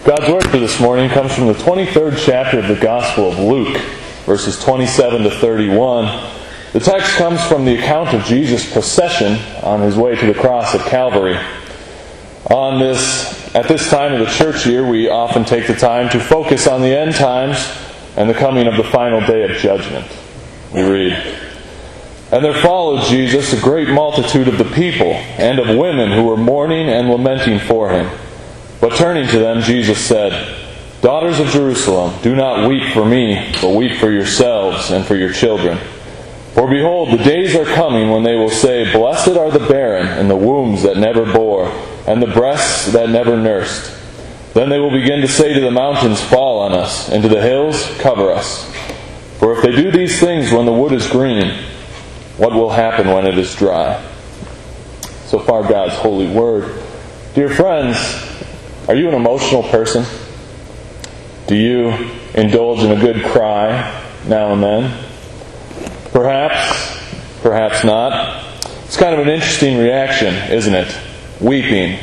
God's Word for this morning comes from the 23rd chapter of the Gospel of Luke, verses 27 to 31. The text comes from the account of Jesus' procession on his way to the cross at Calvary. At this time of the church year, we often take the time to focus on the end times and the coming of the final day of judgment. We read, "And there followed Jesus a great multitude of the people and of women who were mourning and lamenting for him. But turning to them, Jesus said, 'Daughters of Jerusalem, do not weep for me, but weep for yourselves and for your children. For behold, the days are coming when they will say, Blessed are the barren, and the wombs that never bore, and the breasts that never nursed. Then they will begin to say to the mountains, Fall on us, and to the hills, Cover us. For if they do these things when the wood is green, what will happen when it is dry?'" So far, God's holy word. Dear friends, are you an emotional person? Do you indulge in a good cry now and then? Perhaps, perhaps not. It's kind of an interesting reaction, isn't it? Weeping,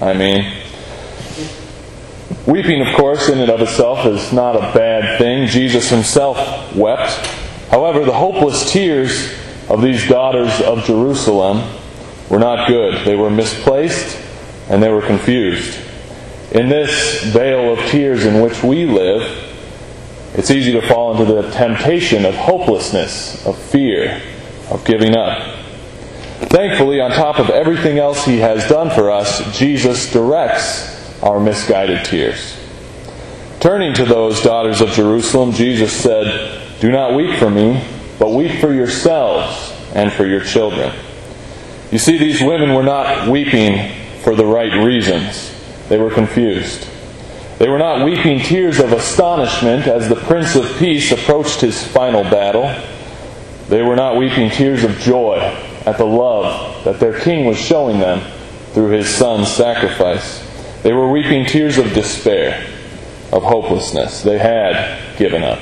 Weeping, of course, in and of itself is not a bad thing. Jesus himself wept. However, the hopeless tears of these daughters of Jerusalem were not good. They were misplaced and they were confused. In this vale of tears in which we live, it's easy to fall into the temptation of hopelessness, of fear, of giving up. Thankfully, on top of everything else he has done for us, Jesus directs our misguided tears. Turning to those daughters of Jerusalem, Jesus said, "Do not weep for me, but weep for yourselves and for your children." You see, these women were not weeping for the right reasons. They were confused. They were not weeping tears of astonishment as the Prince of Peace approached his final battle. They were not weeping tears of joy at the love that their King was showing them through his Son's sacrifice. They were weeping tears of despair, of hopelessness. They had given up.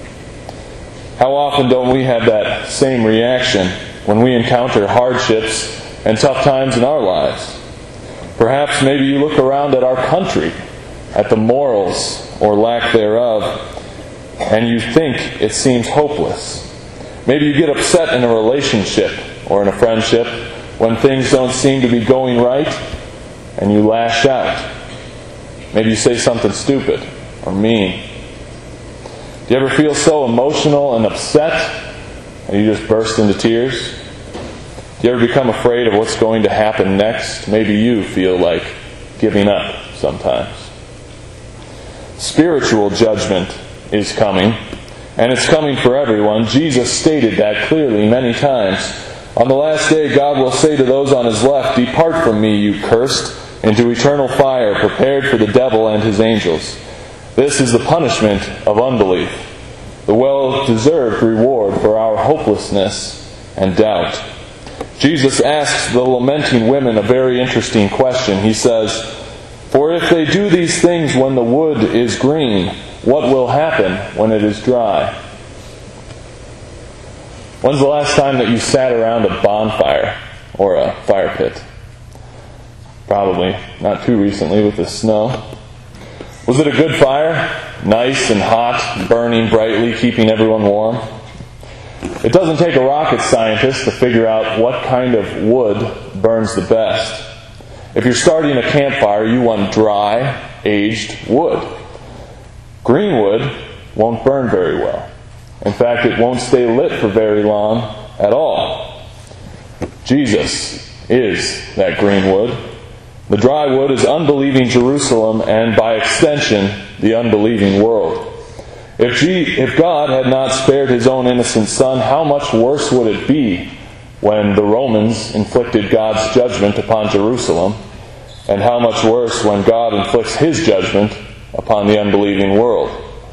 How often don't we have that same reaction when we encounter hardships and tough times in our lives? Perhaps maybe you look around at our country, at the morals or lack thereof, and you think it seems hopeless. Maybe you get upset in a relationship or in a friendship when things don't seem to be going right, and you lash out. Maybe you say something stupid or mean. Do you ever feel so emotional and upset and you just burst into tears? Do you ever become afraid of what's going to happen next? Maybe you feel like giving up sometimes. Spiritual judgment is coming, and it's coming for everyone. Jesus stated that clearly many times. On the last day, God will say to those on his left, "Depart from me, you cursed, into eternal fire prepared for the devil and his angels. This is the punishment of unbelief, the well-deserved reward for our hopelessness and doubt." Jesus asks the lamenting women a very interesting question. He says, "For if they do these things when the wood is green, what will happen when it is dry?" When's the last time that you sat around a bonfire or a fire pit? Probably not too recently with the snow. Was it a good fire? Nice and hot, burning brightly, keeping everyone warm? It doesn't take a rocket scientist to figure out what kind of wood burns the best. If you're starting a campfire, you want dry, aged wood. Green wood won't burn very well. In fact, it won't stay lit for very long at all. Jesus is that green wood. The dry wood is unbelieving Jerusalem and, by extension, the unbelieving world. If God had not spared his own innocent Son, how much worse would it be when the Romans inflicted God's judgment upon Jerusalem, and how much worse when God inflicts his judgment upon the unbelieving world?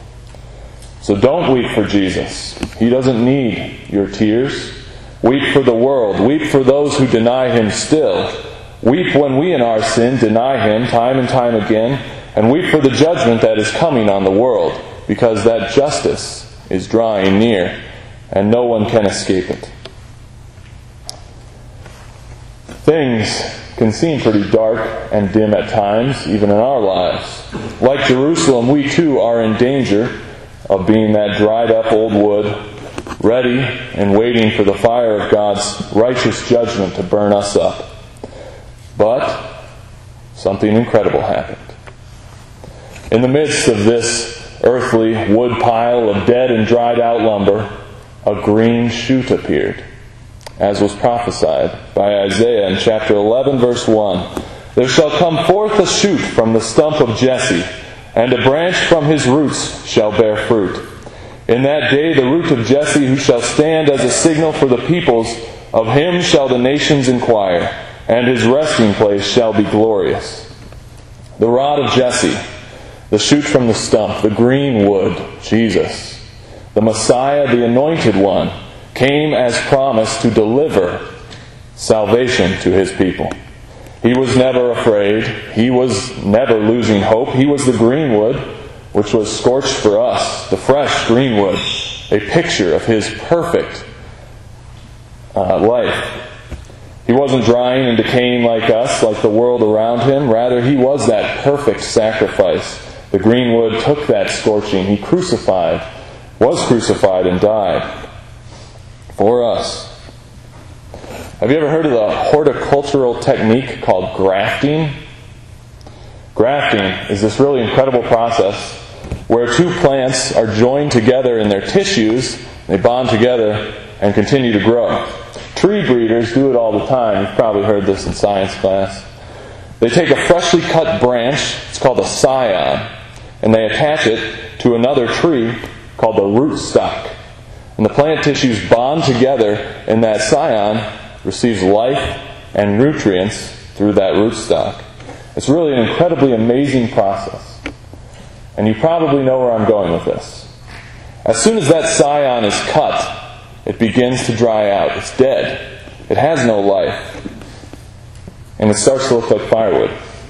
So don't weep for Jesus. He doesn't need your tears. Weep for the world. Weep for those who deny him still. Weep when we in our sin deny him time and time again, and weep for the judgment that is coming on the world, because that justice is drawing near, and no one can escape it. Things can seem pretty dark and dim at times, even in our lives. Like Jerusalem, we too are in danger of being that dried up old wood, ready and waiting for the fire of God's righteous judgment to burn us up. But something incredible happened. In the midst of this earthly wood pile of dead and dried out lumber, a green shoot appeared, as was prophesied by Isaiah in chapter 11, verse 1. There shall come forth a shoot from the stump of Jesse, and a branch from his roots shall bear fruit. In that day the root of Jesse, who shall stand as a signal for the peoples, of him shall the nations inquire, and his resting place shall be glorious. The rod of Jesse, the shoot from the stump, the green wood, Jesus, the Messiah, the Anointed One, came as promised to deliver salvation to his people. He was never afraid. He was never losing hope. He was the green wood, which was scorched for us, the fresh green wood, a picture of his perfect life. He wasn't drying and decaying like us, like the world around him. Rather, he was that perfect sacrifice. The green wood took that scorching. He was crucified and died for us. Have you ever heard of the horticultural technique called grafting? Grafting is this really incredible process where two plants are joined together in their tissues, they bond together and continue to grow. Tree breeders do it all the time. You've probably heard this in science class. They take a freshly cut branch, it's called a scion, and they attach it to another tree called the rootstock. And the plant tissues bond together, and that scion receives life and nutrients through that rootstock. It's really an incredibly amazing process. And you probably know where I'm going with this. As soon as that scion is cut, it begins to dry out. It's dead. It has no life. And it starts to look like firewood.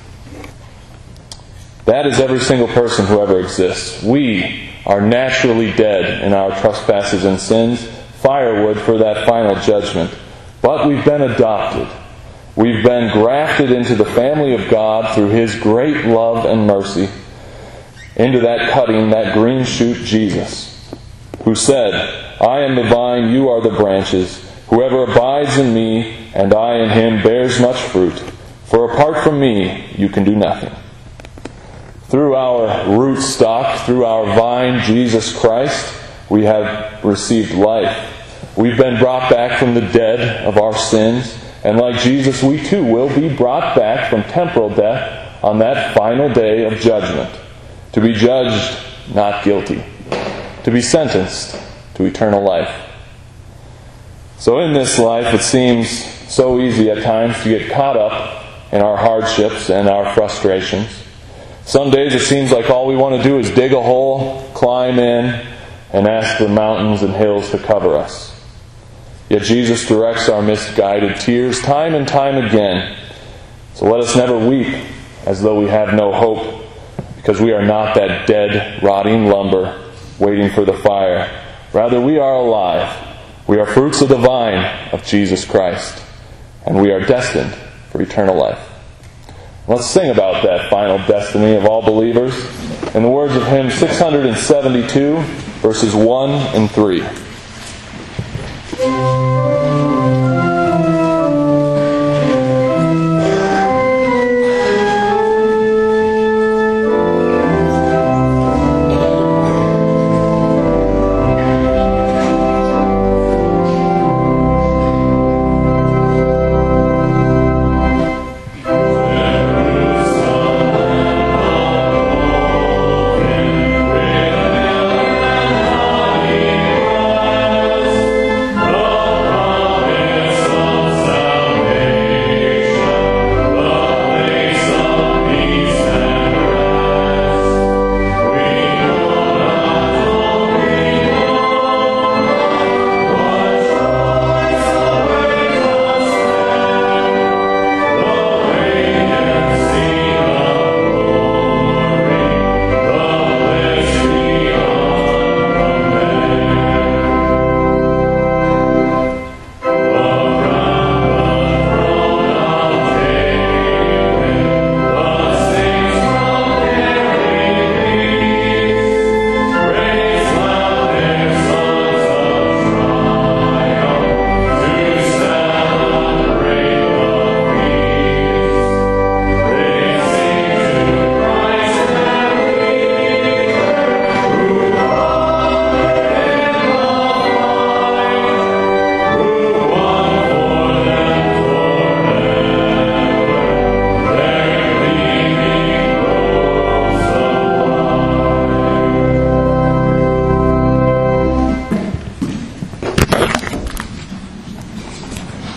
That is every single person who ever exists. We are naturally dead in our trespasses and sins, firewood for that final judgment. But we've been adopted. We've been grafted into the family of God through His great love and mercy, into that cutting, that green shoot, Jesus, who said, I am the vine, you are the branches. Whoever abides in me, and I in him, bears much fruit. For apart from me, you can do nothing. Through our rootstock, through our vine, Jesus Christ, we have received life. We've been brought back from the dead of our sins, and like Jesus, we too will be brought back from temporal death on that final day of judgment, to be judged not guilty, to be sentenced to eternal life. So in this life, it seems so easy at times to get caught up in our hardships and our frustrations. Some days it seems like all we want to do is dig a hole, climb in, and ask the mountains and hills to cover us. Yet Jesus directs our misguided tears time and time again. So let us never weep as though we have no hope, because we are not that dead, rotting lumber waiting for the fire. Rather, we are alive. We are fruits of the vine of Jesus Christ, and we are destined for eternal life. Let's sing about that final destiny of all believers in the words of hymn 672, verses 1 and 3.